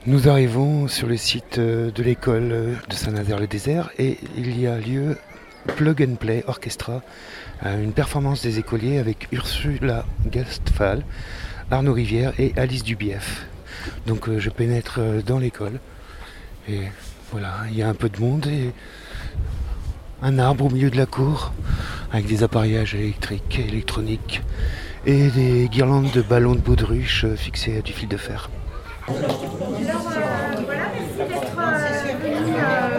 Nous arrivons sur le site de l'école de Saint-Nazaire-le-Désert et il y a lieu Plug and Play Orchestra, une performance des écoliers avec Ursula Gastfall, Arnaud Rivière et Alice Dubief. Donc je pénètre dans l'école et voilà, il y a un peu de monde et un arbre au milieu de la cour avec des appareillages électriques et électroniques et des guirlandes de ballons de baudruche fixées à du fil de fer. Alors voilà, merci d'être venu.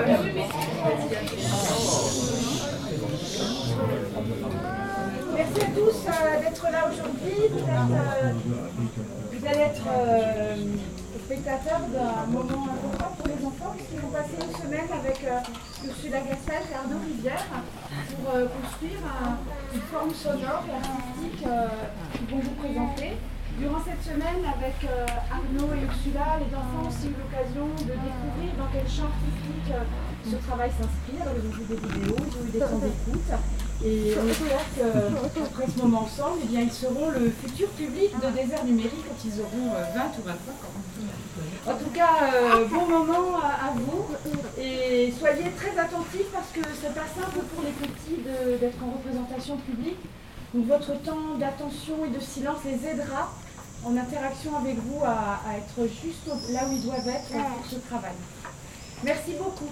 Merci à tous d'être là aujourd'hui. Vous allez être spectateurs d'un moment important pour les enfants puisqu'ils vont passer une semaine avec Ursula Gastfall et Arnaud Rivière pour construire une forme sonore et artistique qu'ils vont vous présenter. Durant cette semaine, avec Arnaud et Ursula, les enfants ont aussi eu l'occasion de découvrir dans quel champ artistique ce travail s'inspire. Ils ont vu des vidéos, ils ont eu des temps d'écoute. Et on espère qu'après ce moment ensemble, eh bien, ils seront le futur public de Désert Numérique quand ils auront 20 ou 25 ans. En tout cas, bon moment à vous. Et soyez très attentifs parce que c'est pas simple pour les petits d'être en représentation publique. Donc votre temps d'attention et de silence les aidera en interaction avec vous à être juste là où ils doivent être pour ce travail. Merci beaucoup.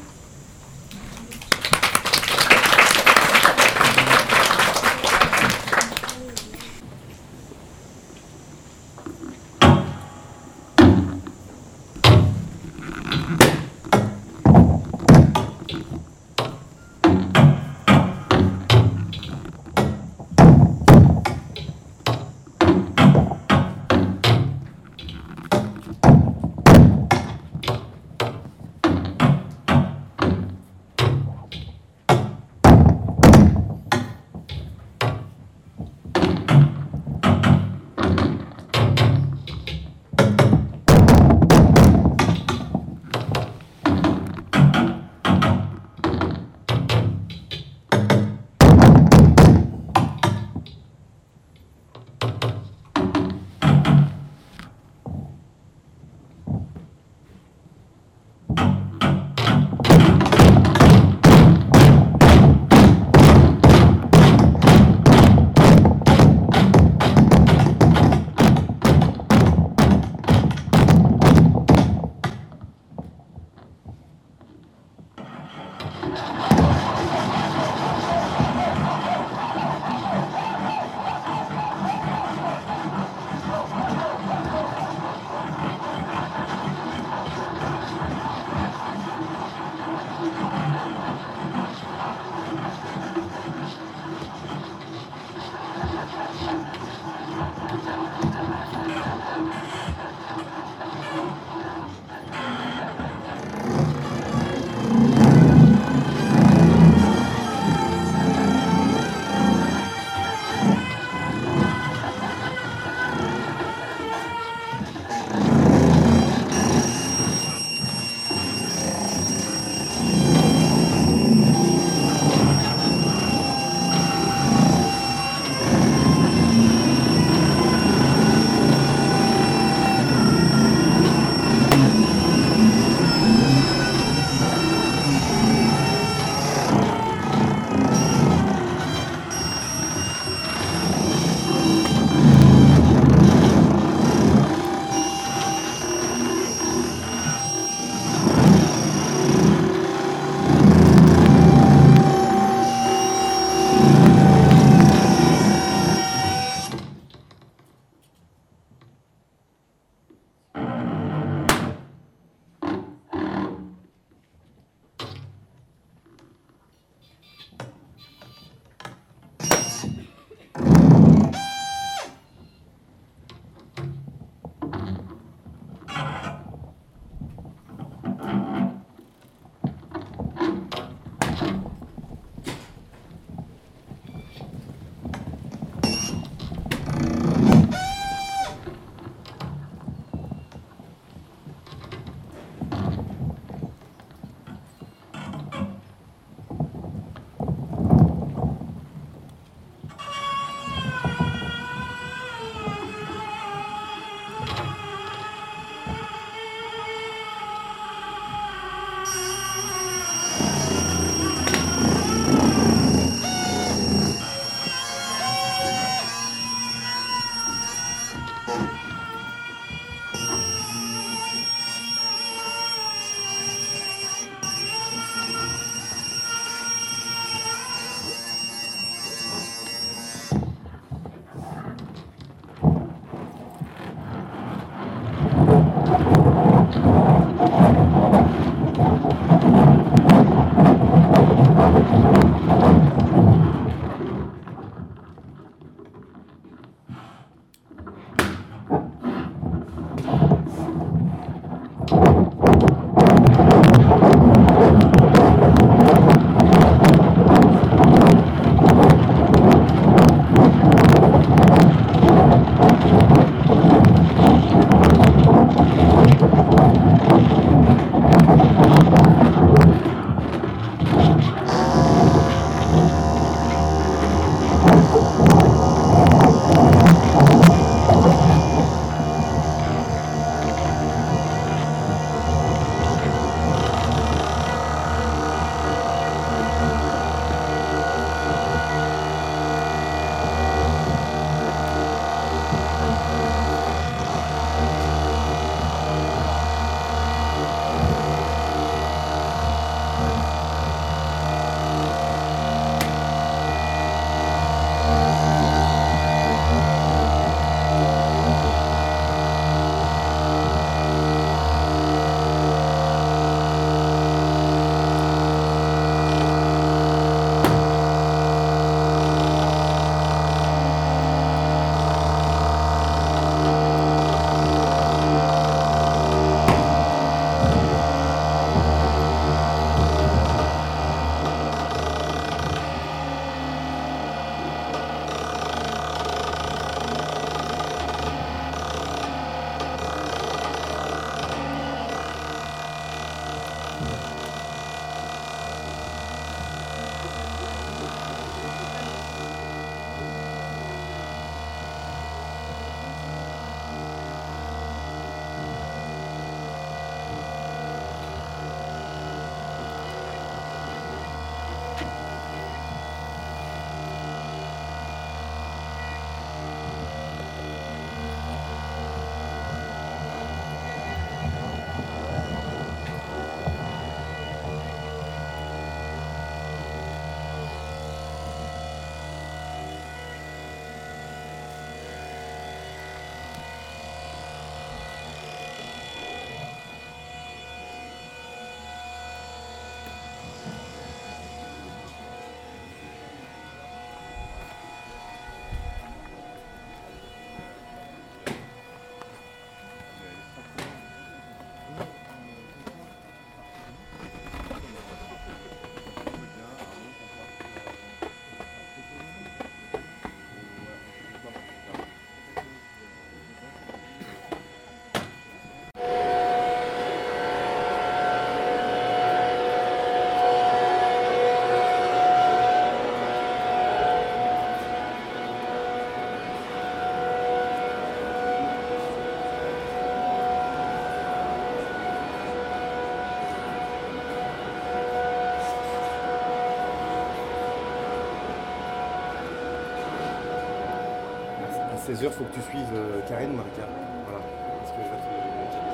16h, il faut que tu suives Karine ou Marika. Voilà. Parce que je vais te dire des choses.